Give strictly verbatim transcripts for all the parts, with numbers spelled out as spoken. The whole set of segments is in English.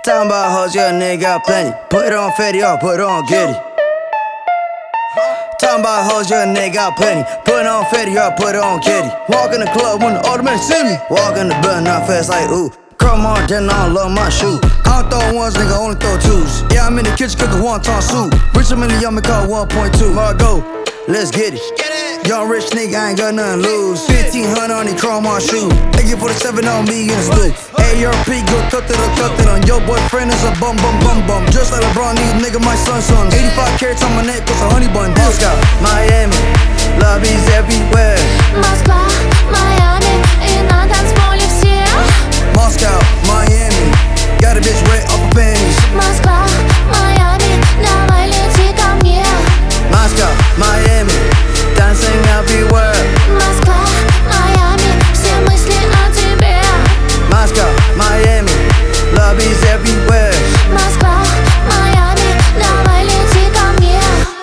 Talking about hoes, yeah, nigga got plenty. Put it on Fetty, or put it on Getty. Talking about hoes, yeah, nigga got plenty. Put it on Fetty, or put it on Getty. Walk in the club when the automatic see me. Walk in the building, not fast like ooh. Chrome on, then I don't love my shoe. I don't throw ones, nigga, only throw twos. Yeah, I'm in the kitchen cooking wonton soup. Rich a million, me call one point two. Margo, let's get it. Young rich nigga, I ain't got nothing to lose. fifteen hundred on the chrome on shoe. A K forty-seven on me in the stew. A R P, go cut it or cut it on. Your boyfriend is a bum bum bum bum. Just like LeBron, these nigga, my son sons. eighty-five carats on my neck, cause a honey bun. Moscow, Miami, lobbies everywhere. Москва, Майами, и на танцполе все. Moscow, Miami, got a bitch wet off her panties. Москва, Майами, давай лети ко мне. Moscow, Miami, dancing everywhere. Москва, Майами, все мысли о тебе. Moscow, Miami, lobbies everywhere. Москва, Майами, давай лети ко мне.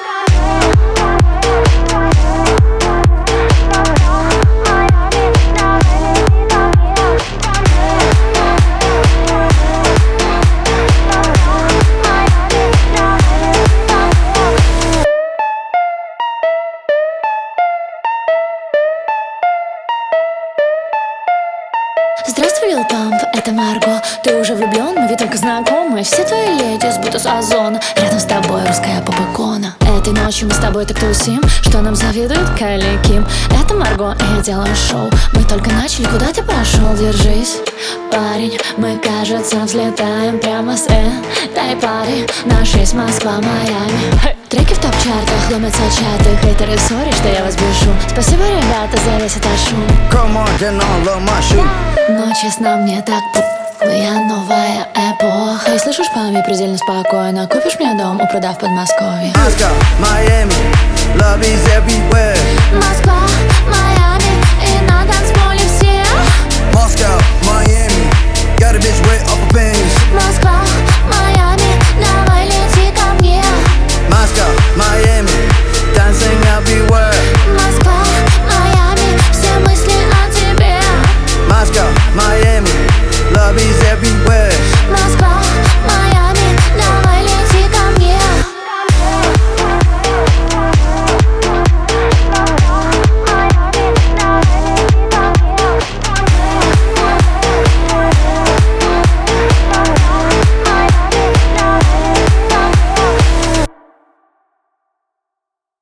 Здравствуй, Лил Памп, это Марго. Ты уже влюблен, мы ведь только знакомы. Все твои леди с будто с озона. Рядом с тобой русская поп-икона. Этой ночью мы с тобой так тусим, что нам завидует Кайли Ким. Это Марго, и я делаю шоу. Мы только начали, куда ты пошел? Держись, парень, мы, кажется, взлетаем прямо с этой пары. На шесть Москва, Майами. Треки в топ-чартах, ломятся чаты. Хейтеры, сори, что я вас бешу. Спасибо, ребята, за весь этот шум. Come on, then I love my shoe. Но честно, мне так моя новая эпоха. И слышишь, пами, предельно спокойно. Купишь мне дом у пруда в Подмосковье. Moscow, Miami, lobbies everywhere. Москва, Майами.